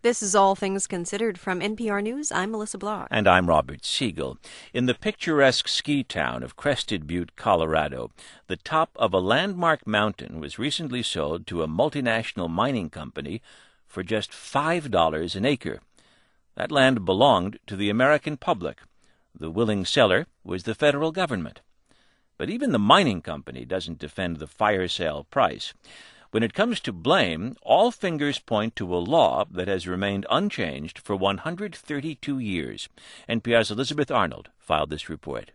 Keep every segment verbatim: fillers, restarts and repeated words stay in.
This is All Things Considered from N P R News. I'm Melissa Block. And I'm Robert Siegel. In the picturesque ski town of Crested Butte, Colorado, the top of a landmark mountain was recently sold to a multinational mining company for just five dollars an acre. That land belonged to the American public. The willing seller was the federal government. But even the mining company doesn't defend the fire sale price. When it comes to blame, all fingers point to a law that has remained unchanged for one hundred thirty-two years. N P R's Elizabeth Arnold filed this report.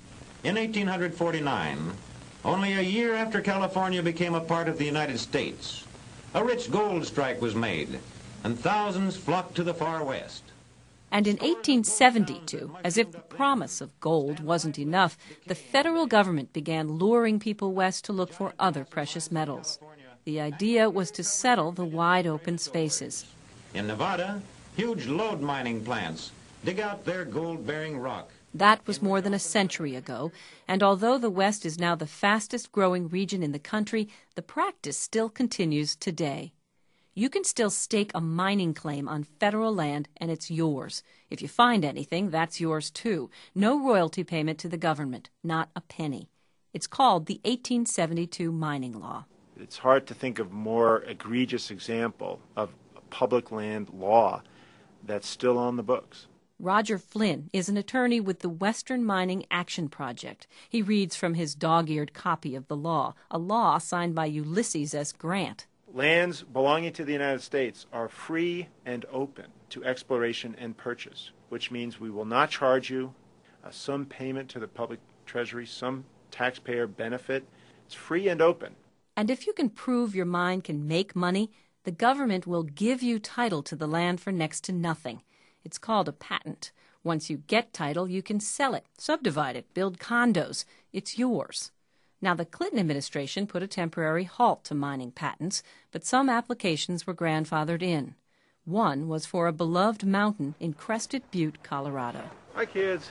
In eighteen forty-nine, only a year after California became a part of the United States, a rich gold strike was made, and thousands flocked to the far west. And in eighteen seventy-two, as if the promise of gold wasn't enough, the federal government began luring people west to look for other precious metals. The idea was to settle the wide-open spaces. In Nevada, huge lode mining plants dig out their gold-bearing rock. That was more than a century ago, and although the West is now the fastest-growing region in the country, the practice still continues today. You can still stake a mining claim on federal land, and it's yours. If you find anything, that's yours too. No royalty payment to the government, not a penny. It's called the eighteen seventy-two Mining Law. It's hard to think of a more egregious example of a public land law that's still on the books. Roger Flynn is an attorney with the Western Mining Action Project. He reads from his dog-eared copy of the law, a law signed by Ulysses S. Grant. Lands belonging to the United States are free and open to exploration and purchase, which means we will not charge you uh, some payment to the public treasury, some taxpayer benefit. It's free and open. And if you can prove your mine can make money, the government will give you title to the land for next to nothing. It's called a patent. Once you get title, you can sell it, subdivide it, build condos. It's yours. Now, the Clinton administration put a temporary halt to mining patents, but some applications were grandfathered in. One was for a beloved mountain in Crested Butte, Colorado. Hi, kids.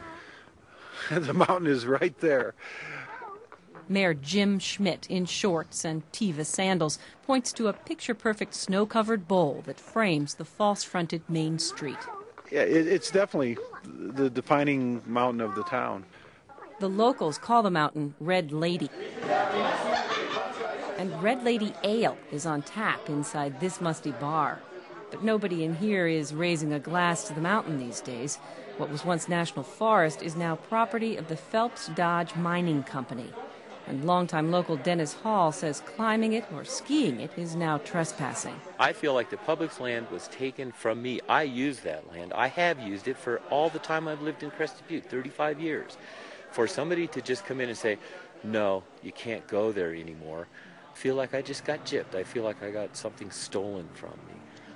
The mountain is right there. Mayor Jim Schmidt, in shorts and Teva sandals, points to a picture-perfect snow-covered bowl that frames the false-fronted main street. Yeah, it, it's definitely the defining mountain of the town. The locals call the mountain Red Lady. And Red Lady Ale is on tap inside this musty bar. But nobody in here is raising a glass to the mountain these days. What was once national forest is now property of the Phelps Dodge Mining Company. And longtime local Dennis Hall says climbing it or skiing it is now trespassing. I feel like the public's land was taken from me. I use that land. I have used it for all the time I've lived in Crested Butte, thirty-five years. For somebody to just come in and say, no, you can't go there anymore, I feel like I just got gypped. I feel like I got something stolen from me.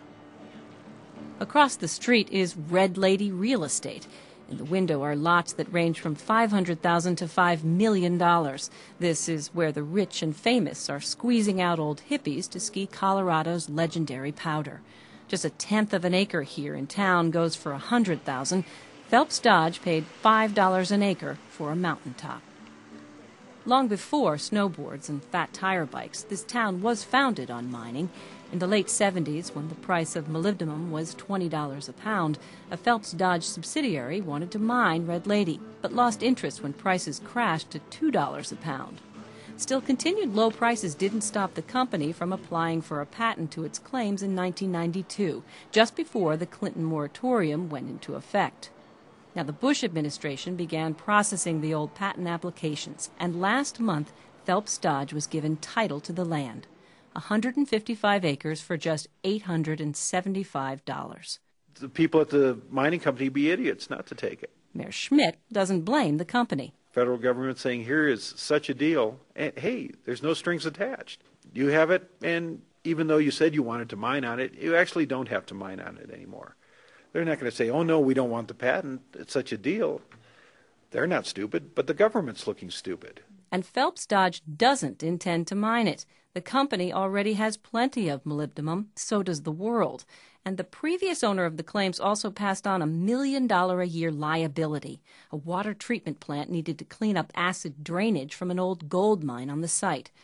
Across the street is Red Lady Real Estate. In the window are lots that range from five hundred thousand dollars to five million dollars. This is where the rich and famous are squeezing out old hippies to ski Colorado's legendary powder. Just a tenth of an acre here in town goes for one hundred thousand dollars. Phelps Dodge paid five dollars an acre for a mountaintop. Long before snowboards and fat tire bikes, this town was founded on mining. In the late seventies, when the price of molybdenum was twenty dollars a pound, a Phelps Dodge subsidiary wanted to mine Red Lady, but lost interest when prices crashed to two dollars a pound. Still, continued low prices didn't stop the company from applying for a patent to its claims in nineteen ninety-two, just before the Clinton moratorium went into effect. Now, the Bush administration began processing the old patent applications, and last month, Phelps Dodge was given title to the land. one hundred fifty-five acres for just eight hundred seventy-five dollars. The people at the mining company would be idiots not to take it. Mayor Schmidt doesn't blame the company. Federal government saying, here is such a deal, and hey, there's no strings attached. You have it, and even though you said you wanted to mine on it, you actually don't have to mine on it anymore. They're not going to say, oh, no, we don't want the patent. It's such a deal. They're not stupid, but the government's looking stupid. And Phelps Dodge doesn't intend to mine it. The company already has plenty of molybdenum, so does the world. And the previous owner of the claims also passed on a million dollar a year liability. A water treatment plant needed to clean up acid drainage from an old gold mine on the site.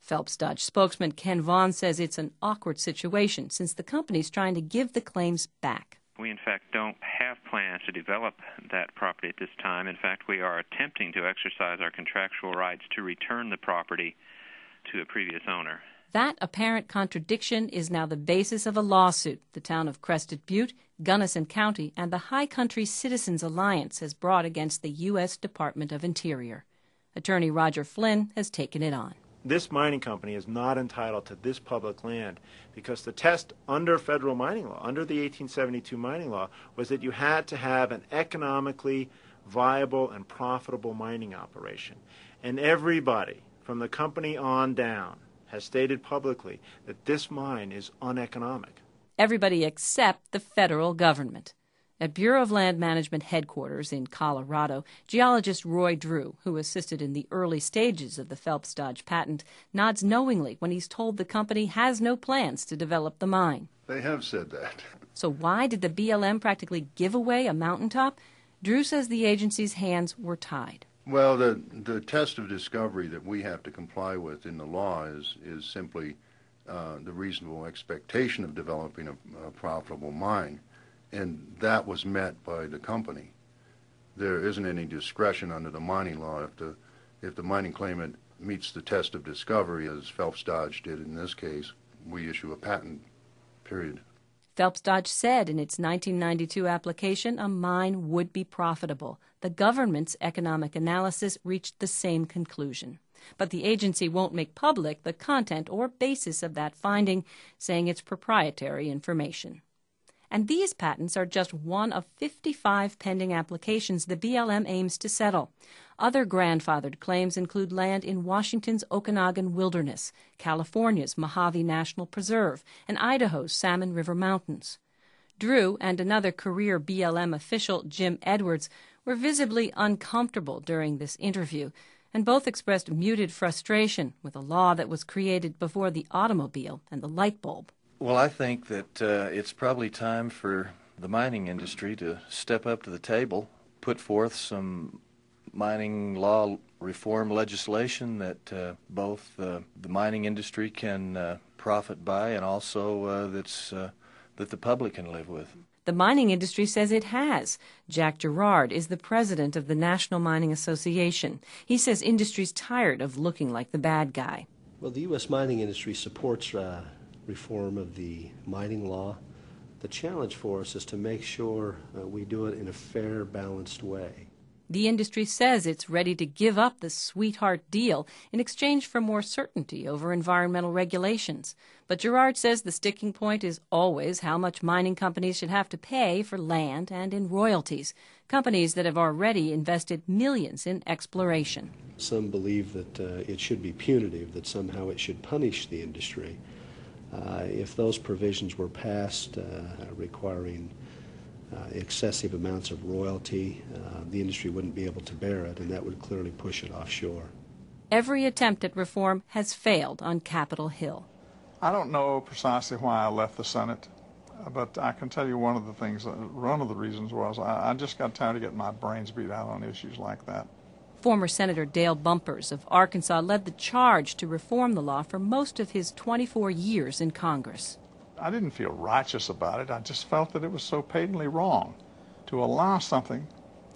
Phelps Dodge spokesman Ken Vaughn says it's an awkward situation since the company's trying to give the claims back. We, in fact, don't have plans to develop that property at this time. In fact, we are attempting to exercise our contractual rights to return the property to a previous owner. That apparent contradiction is now the basis of a lawsuit the town of Crested Butte, Gunnison County, and the High Country Citizens Alliance has brought against the U S Department of Interior. Attorney Roger Flynn has taken it on. This mining company is not entitled to this public land because the test under federal mining law, under the eighteen seventy-two mining law, was that you had to have an economically viable and profitable mining operation. And everybody, from the company on down, has stated publicly that this mine is uneconomic. Everybody except the federal government. At Bureau of Land Management headquarters in Colorado, geologist Roy Drew, who assisted in the early stages of the Phelps Dodge patent, nods knowingly when he's told the company has no plans to develop the mine. They have said that. So why did the B L M practically give away a mountaintop? Drew says the agency's hands were tied. Well, the the test of discovery that we have to comply with in the law is is simply uh, the reasonable expectation of developing a, a profitable mine, and that was met by the company. There isn't any discretion under the mining law. If the if the mining claimant meets the test of discovery, as Phelps Dodge did in this case, we issue a patent, period. Phelps Dodge said in its nineteen ninety-two application a mine would be profitable. The government's economic analysis reached the same conclusion. But the agency won't make public the content or basis of that finding, saying it's proprietary information. And these patents are just one of fifty-five pending applications the B L M aims to settle. Other grandfathered claims include land in Washington's Okanagan Wilderness, California's Mojave National Preserve, and Idaho's Salmon River Mountains. Drew and another career B L M official, Jim Edwards, were visibly uncomfortable during this interview, and both expressed muted frustration with a law that was created before the automobile and the light bulb. Well, I think that uh, it's probably time for the mining industry to step up to the table, put forth some mining law reform legislation that uh, both uh, the mining industry can uh, profit by and also uh, that's uh, that the public can live with. The mining industry says it has. Jack Gerard is the president of the National Mining Association. He says industry's tired of looking like the bad guy. Well, the U S mining industry supports uh, reform of the mining law. The challenge for us is to make sure uh, we do it in a fair, balanced way. The industry says it's ready to give up the sweetheart deal in exchange for more certainty over environmental regulations. But Gerard says the sticking point is always how much mining companies should have to pay for land and in royalties, companies that have already invested millions in exploration. Some believe that uh, it should be punitive, that somehow it should punish the industry. Uh, if those provisions were passed uh, requiring uh, excessive amounts of royalty, uh, the industry wouldn't be able to bear it, and that would clearly push it offshore. Every attempt at reform has failed on Capitol Hill. I don't know precisely why I left the Senate, but I can tell you one of the things, one of the reasons was I, I just got tired of getting my brains beat out on issues like that. Former Senator Dale Bumpers of Arkansas led the charge to reform the law for most of his twenty-four years in Congress. I didn't feel righteous about it. I just felt that it was so patently wrong to allow something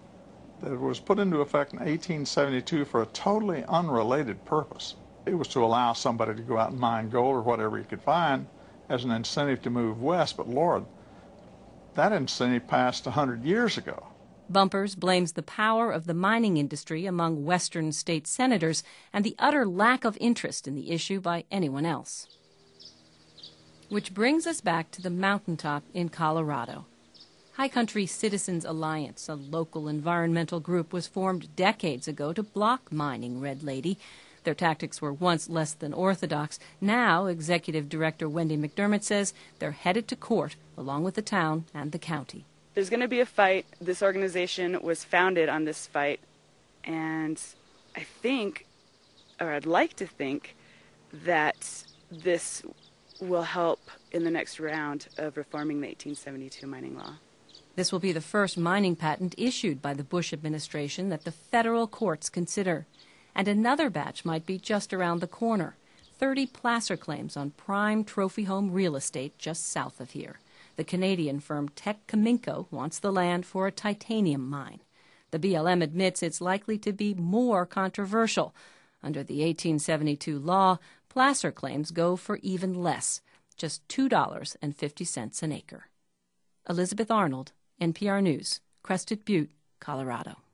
that was put into effect in eighteen seventy-two for a totally unrelated purpose. It was to allow somebody to go out and mine gold or whatever he could find as an incentive to move west. But, Lord, that incentive passed one hundred years ago. Bumpers blames the power of the mining industry among western state senators and the utter lack of interest in the issue by anyone else. Which brings us back to the mountaintop in Colorado. High Country Citizens Alliance, a local environmental group, was formed decades ago to block mining Red Lady. Their tactics were once less than orthodox. Now, Executive Director Wendy McDermott says they're headed to court along with the town and the county. There's going to be a fight. This organization was founded on this fight, and I think, or I'd like to think, that this will help in the next round of reforming the eighteen seventy-two mining law. This will be the first mining patent issued by the Bush administration that the federal courts consider. And another batch might be just around the corner. thirty placer claims on prime trophy home real estate just south of here. The Canadian firm Teck Cominco wants the land for a titanium mine. The B L M admits it's likely to be more controversial. Under the eighteen seventy-two law, placer claims go for even less, just two dollars and fifty cents an acre. Elizabeth Arnold, N P R News, Crested Butte, Colorado.